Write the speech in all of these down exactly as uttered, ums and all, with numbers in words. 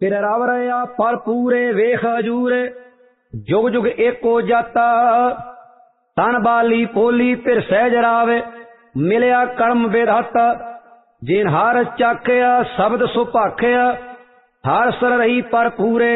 फिर रव रहा पर पूरे वेख हजूरे, जुग जुग एको जाता, तन बाली पोली फिर सहज रावे, मिलिया कर्म विधाता, जिन हर चाखिया शब्द सुभाखिया, हर सर रही पर पूरे,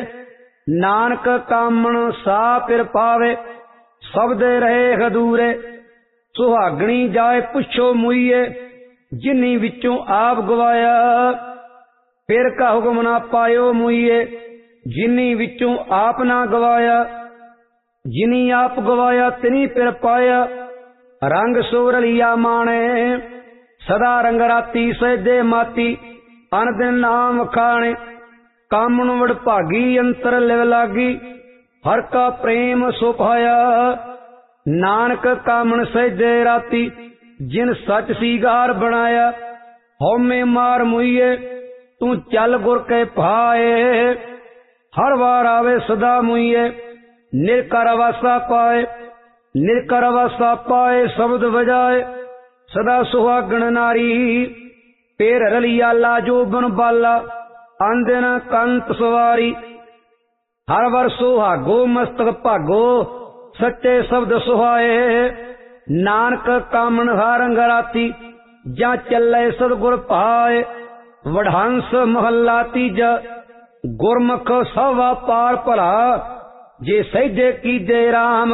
नानक कामण सा फिर पावे, शब्द रहे हदूरे। सुहागणी जाए पुछो मुईए, जिन्नी विचों आप गवाया, फिर का हुक्म ना पायो मुईए, जिन्नी विचों आप ना गवाया। जिनी आप गवाया तिनी फिर पाया, रंग सोर लिया माने, सदा रंग राती सहजे माती, अन दिन नाम खाने। कामन वड भागी अंतर लिव लागी, हर का प्रेम सो पाया, नानक कामन सहजे राती, जिन सच सीगार बनाया। हौमे मार मुईए तू चल गुर के भाए, हर बार आवे सदा मुईए, निरकर वासा पाए। निरकर वासा पाए शब्द बजाए, सदा सुहागण नारी, पेर रलिया लाजो बन बाला, आंदन कंत सवारी। हर वर सुहागो मस्तक भागो, सच्चे शब्द सुहाए, नानक कामन हार राती, जा चले सतगुर पाए। वडहंस महला तीजा, गुरमुख सवा पार भला, जे सहजे कीजे राम,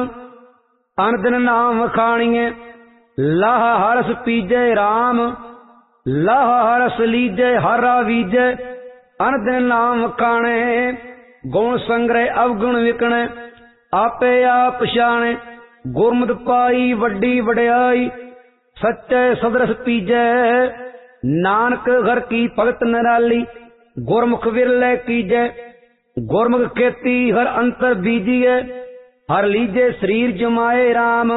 अन दिन नाम खाणिए। लाह हरस पीजे राम, लाह हरस लीजे हरा बीजे, अन दिन नाम खाणे। गुण संग्रह अवगुण विकणे, आपे आप पछाणे। गुरमत पाई वड्डी वड्याई, सच्चे सदरस पीजे, नानक घर की भगत निराली, गुरमुख विरले कीजे। गुरमुख खेती हर अंतर बीजिए, हर लीजे शरीर जमाए राम,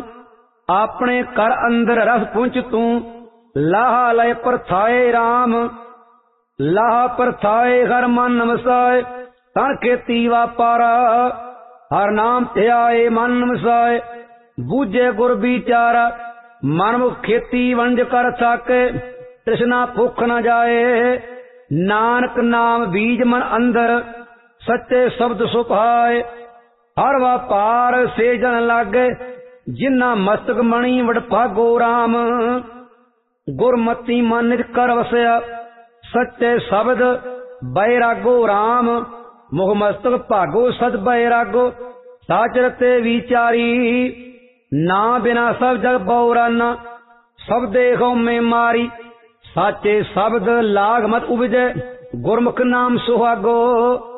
अपने कर अंदर रस पुंच तू, लाहा लय परथाए राम। लाहा परथाए हर मन वसाए, तन खेती वापारा, हर नाम ध्याए मन वसाए। बूझे गुर विचारा, मन मुख खेती वंज कर साके, तृष्णा भुख न जाए। नानक नाम बीज मन अंदर, सच्चे शब्द सुभाए। हर वापार से जन लागे, जिन्ना मस्तक मणि वड भागो राम। गुरमति मन निज कर वसया, सच्चे शब्द बैरागो राम। मुख मस्तक भागो सद बैरागो, साचरते विचारी। ना बिना सब जग बौराना, सब देखो में मारी। साचे शब्द लाग मत उपजे, गुरमुख नाम सुहागो।